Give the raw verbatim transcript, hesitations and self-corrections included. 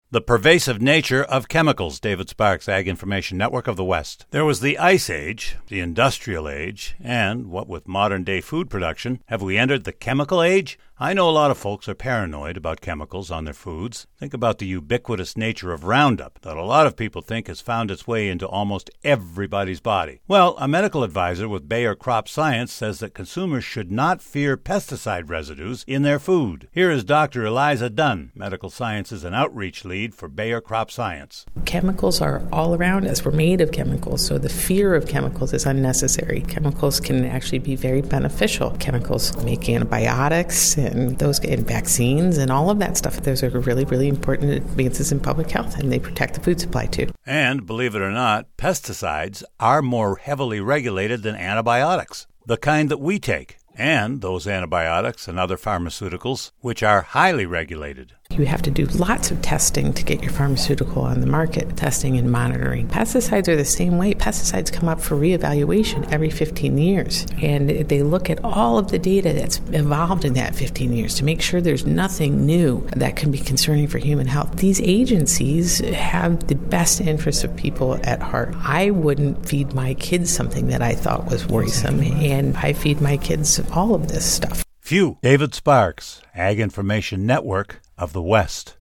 The pervasive nature of chemicals. David Sparks, Ag Information Network of the West. There was the Ice Age, the Industrial Age, and what with modern-day food production, have we entered the Chemical Age? I know a lot of folks are paranoid about chemicals on their foods. Think about the ubiquitous nature of Roundup that a lot of people think has found its way into almost everybody's body. Well, a medical advisor with Bayer Crop Science says that consumers should not fear pesticide residues in their food. Here is Doctor Eliza Dunn, medical sciences and outreach lead for Bayer Crop Science. Chemicals are all around us. We're made of chemicals, so the fear of chemicals is unnecessary. Chemicals can actually be very beneficial. Chemicals make antibiotics and those and vaccines and all of that stuff. Those are really, really important advances in public health, and they protect the food supply too. And believe it or not, pesticides are more heavily regulated than antibiotics, the kind that we take, and those antibiotics and other pharmaceuticals, which are highly regulated. You have to do lots of testing to get your pharmaceutical on the market, testing and monitoring. Pesticides are the same way. Pesticides come up for reevaluation every fifteen years, and they look at all of the data that's evolved in that fifteen years to make sure there's nothing new that can be concerning for human health. These agencies have the best interests of people at heart. I wouldn't feed my kids something that I thought was worrisome, and I feed my kids all of this stuff. Phew. David Sparks, Ag Information Network of the West.